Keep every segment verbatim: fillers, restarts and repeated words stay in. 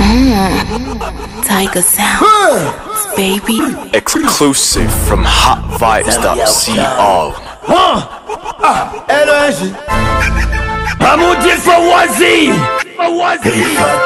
Mm. Tiger Sounds, baby. Exclusive from hot vibes dot co. Hello, Angie. Amoudi Fawazi. Fawazi.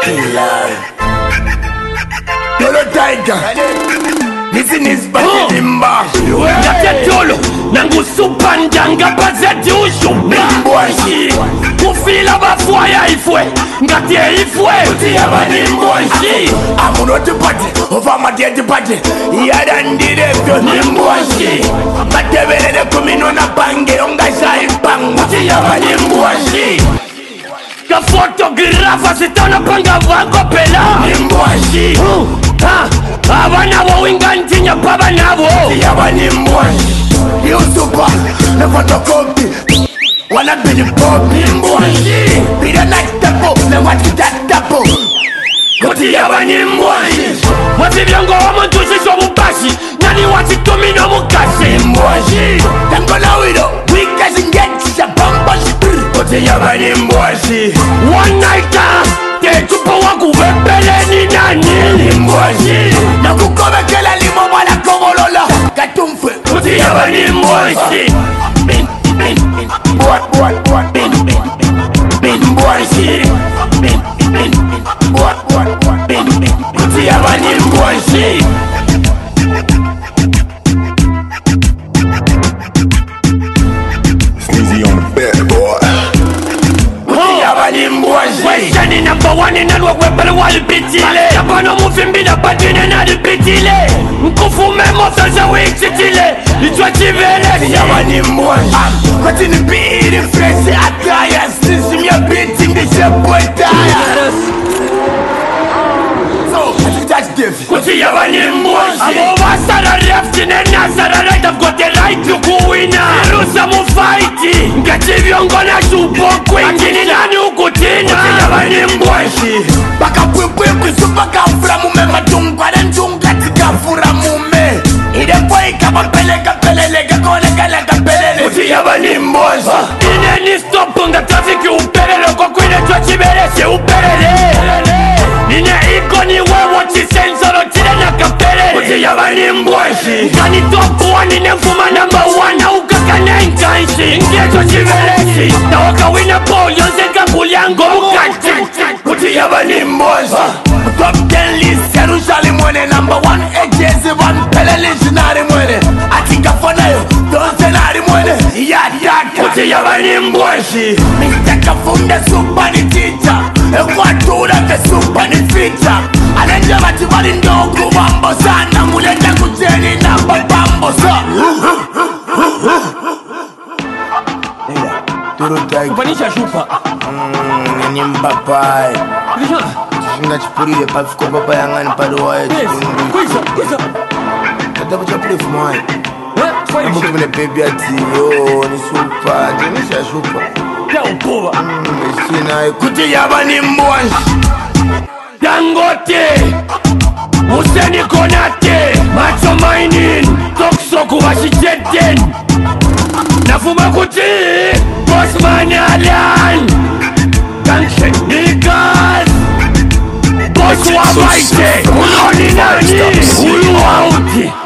Tolo Tiger. Listen is Batimba. Natetolo. Nangu supandanga bazeti ushumba. Kufila bafwaya ifwe. Ngatie ifwe. Kutia banimboshi. Amuno tupati. Ovama dia tupati. Yada ndire vyo nimboshi. Matebele kumino na bange. Ongasha ipangu. Kutia banimboshi. Ka fotografa sitana panga wako pela. Nimboshi. Ha. Abana bo wingantinya baba nabo. Kutia banimboshi. Yusufa. Na photocopy. Wanna be the pop nimboshi. Be the night tapo. Na watch that tapo. Koti yabani mwashi. Wati vyango wa mtushi shobubashi. Nani wati tumino mukashi mwashi. Tangola wido. Wikashi ngechi ya bambashi. Koti yabani mwashi. One nighter. Techupa waku wepele ni nani mwashi. Na kukome kela limo wala kongolola. Katumfe. Koti yabani mwashi. Bin, bin, bin. What, what, what? Bin, bin, bin. Bin mwashi. Bin, bin, bin. What, what, what? Bin, bin. Koti yabani mwashi. Squeezy on the bed, boy. Weshani number one in and work webele wali bitile. Yapano mufimbi na patine na di bitile. Mkufume mosa wikitile. Itwa chivele yabani mwashi. Koti ni bidi fresh ataya. Sisi mya biti ndishe poetaya. So, I think that's different. Koti yabani mwashi. Abo wasara left in and nasara right. I've got the right to go winner. Irusa mu fighti. Ngati vyongona shupo kwengini nani ukutina. Koti yabani mwashi. Baka pwepwe kusupa kafura mume. Matungwa na njunga tikafura mume. Ide boy kama pele kapelele. Kakole kala kapelele. Koti yabani mwashi. Ineni stop nga traffic upelele. Kwa kwine chwa chibele se upelele. Nine iko ni wewo chisensoro chile na kapele. Koti yabani mwashi. Nkani top one nine mfuma number one. Haukaka na inkanshi. Ngecho chibelesi. Na waka wina pole yonse kakuliango mukati. Koti yabani mwashi. Top ten list Jerusalem mwene number one. Ejezi one pele legendary mwene. Atika fona yo donse nari mwene. Yad yad. Koti yabani mwashi. Mistaka funde super ni teacher. Ekwatura ke super ni feature. Alenje bati bali ndoku bambo sana. Mulenda kuteni na babambo sa. Turo Tiger. Kupanisha shupa. Mmm, ni mpapai. Kisha? Shinga chipurile pafiko papa yangani padoa yetu. Yes. Kwisa, kwisa. Tatabu chapule fumai. Eh, kwa Mbuki hiyo. mune baby ati yo ni super. Jenisha super. Ya upoba. Mmm, shina kuti yabani mwashi. Dangote. Museni Konate. Macho mining. Toksoku washijeten. Nafuma kuti. Bossman Alan. Gangster niggas. Boss wa baite. Uloni nani. Ulu auti.